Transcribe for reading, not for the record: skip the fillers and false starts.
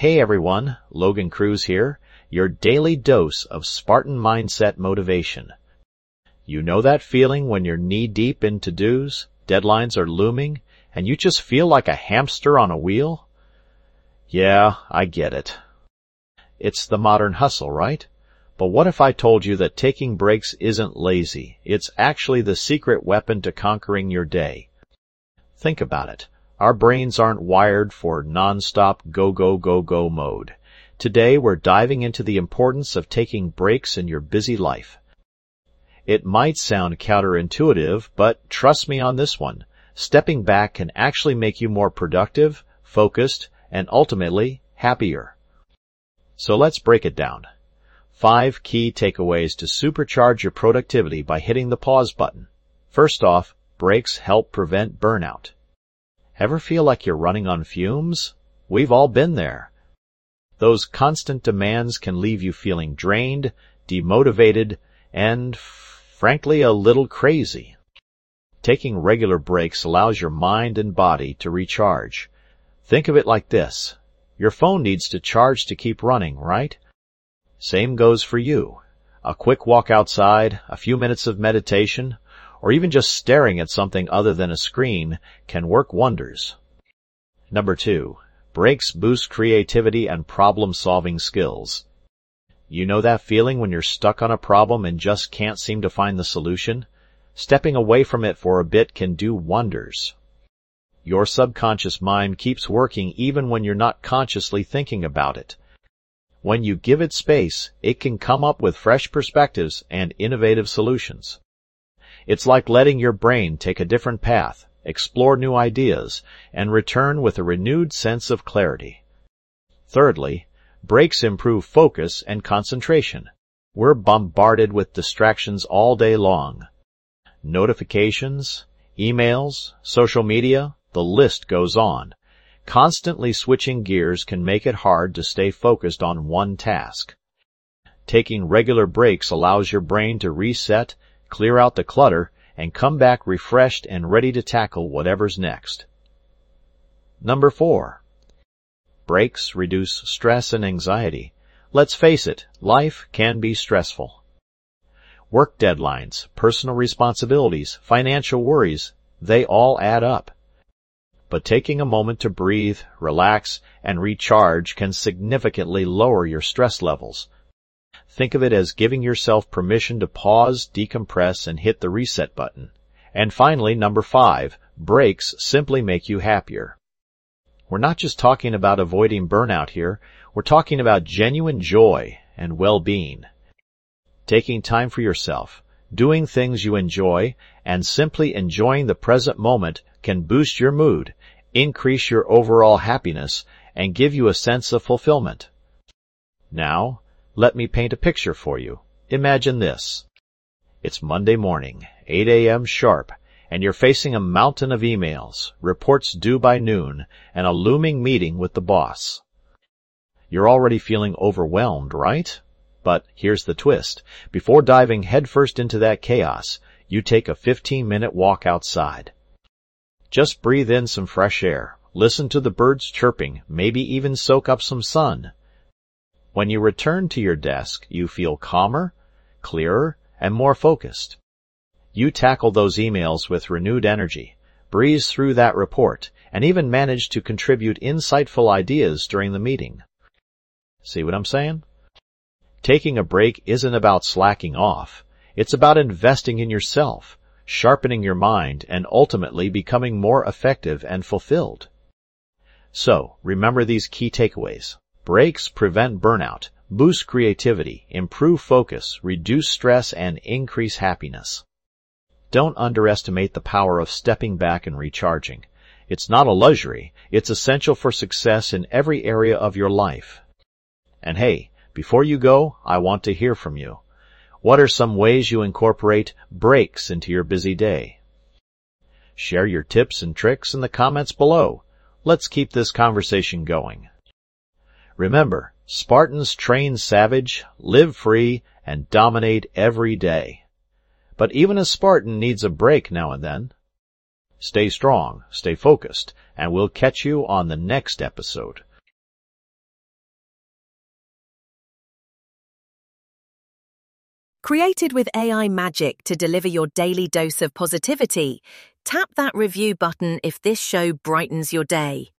Hey everyone, Logan Cruz here, your daily dose of Spartan mindset motivation. You know that feeling when you're knee-deep in to-dos, deadlines are looming, and you just feel like a hamster on a wheel? Yeah, I get it. It's the modern hustle, right? But what if I told you that taking breaks isn't lazy, it's actually the secret weapon to conquering your day? Think about it. Our brains aren't wired for non-stop go mode. Today we're diving into the importance of taking breaks in your busy life. It might sound counterintuitive, but trust me on this one. Stepping back can actually make you more productive, focused, and ultimately happier. So let's break it down. 5 key takeaways to supercharge your productivity by hitting the pause button. First off, breaks help prevent burnout. Ever feel like you're running on fumes? We've all been there. Those constant demands can leave you feeling drained, demotivated, and, frankly, a little crazy. Taking regular breaks allows your mind and body to recharge. Think of it like this. Your phone needs to charge to keep running, right? Same goes for you. A quick walk outside, a few minutes of meditation, or even just staring at something other than a screen can work wonders. Number 2, breaks boost creativity and problem-solving skills. You know that feeling when you're stuck on a problem and just can't seem to find the solution? Stepping away from it for a bit can do wonders. Your subconscious mind keeps working even when you're not consciously thinking about it. When you give it space, it can come up with fresh perspectives and innovative solutions. It's like letting your brain take a different path, explore new ideas, and return with a renewed sense of clarity. Thirdly, breaks improve focus and concentration. We're bombarded with distractions all day long. Notifications, emails, social media, the list goes on. Constantly switching gears can make it hard to stay focused on one task. Taking regular breaks allows your brain to reset, clear out the clutter, and come back refreshed and ready to tackle whatever's next. Number 4. Breaks reduce stress and anxiety. Let's face it, life can be stressful. Work deadlines, personal responsibilities, financial worries, they all add up. But taking a moment to breathe, relax, and recharge can significantly lower your stress levels. Think of it as giving yourself permission to pause, decompress, and hit the reset button. And finally, number 5, breaks simply make you happier. We're not just talking about avoiding burnout here, we're talking about genuine joy and well-being. Taking time for yourself, doing things you enjoy, and simply enjoying the present moment can boost your mood, increase your overall happiness, and give you a sense of fulfillment. Now, let me paint a picture for you. Imagine this. It's Monday morning, 8 a.m. sharp, and you're facing a mountain of emails, reports due by noon, and a looming meeting with the boss. You're already feeling overwhelmed, right? But here's the twist. Before diving headfirst into that chaos, you take a 15-minute walk outside. Just breathe in some fresh air, listen to the birds chirping, maybe even soak up some sun. When you return to your desk, you feel calmer, clearer, and more focused. You tackle those emails with renewed energy, breeze through that report, and even manage to contribute insightful ideas during the meeting. See what I'm saying? Taking a break isn't about slacking off. It's about investing in yourself, sharpening your mind, and ultimately becoming more effective and fulfilled. So, remember these key takeaways. Breaks prevent burnout, boost creativity, improve focus, reduce stress, and increase happiness. Don't underestimate the power of stepping back and recharging. It's not a luxury, it's essential for success in every area of your life. And hey, before you go, I want to hear from you. What are some ways you incorporate breaks into your busy day? Share your tips and tricks in the comments below. Let's keep this conversation going. Remember, Spartans train savage, live free, and dominate every day. But even a Spartan needs a break now and then. Stay strong, stay focused, and we'll catch you on the next episode. Created with AI magic to deliver your daily dose of positivity, tap that review button if this show brightens your day.